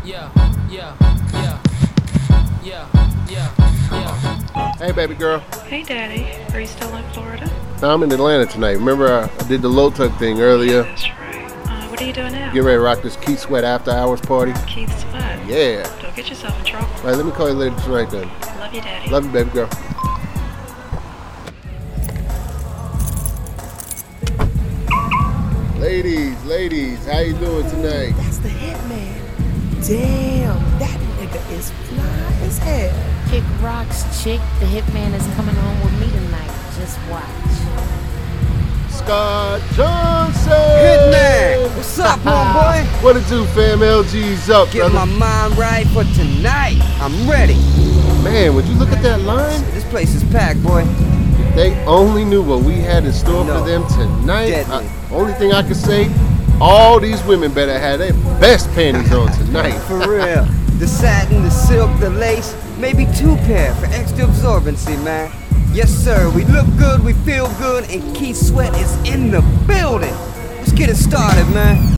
Yeah, yeah, yeah, yeah, yeah. Hey, baby girl. Hey, Daddy. Are you still in Florida? No, I'm in Atlanta tonight. Remember I did the low tuck thing earlier? That's right. What are you doing now? Get ready to rock this Keith Sweat after hours party? Keith Sweat. Yeah. Don't get yourself in trouble. All right, let me call you later tonight then. Love you, Daddy. Love you, baby girl. Ladies, how you doing tonight? That's the hitman. Damn, that nigga is fly as hell. Kick rocks, chick. The hitman is coming home with me tonight. Just watch. Scott Johnson! Hitman! What's up, homeboy? What it do, fam? LG's up, Get brother. my mind right for tonight. I'm ready. Man, would you look at that line? This place is packed, boy. If they only knew what we had in store No. for them tonight. Deadly. Only thing I can say, all these women better have their best panties on tonight. For real. The satin, the silk, the lace, maybe 2 pair for extra absorbency, man. Yes, sir. We look good, we feel good, and Keith Sweat is in the building. Let's get it started, man.